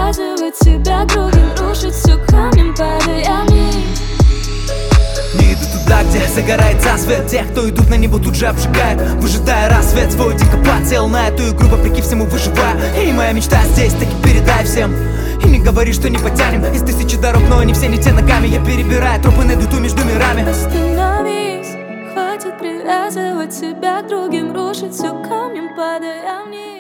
привязывать себя к другим, рушить все камнем, падая вниз. Не иду туда, где загорает засвет. Тех, кто идут на небо, тут же обжигает, выжидая рассвет. Свой дико подсел на эту игру, вопреки всему выживая. И моя мечта здесь, таки передай всем. И не говори, что не потянем из тысячи дорог, но они все не те ногами. Я перебираю тропы, найду ту между мирами. Остановись, хватит привязывать себя к другим, рушить все камнем, падая вниз.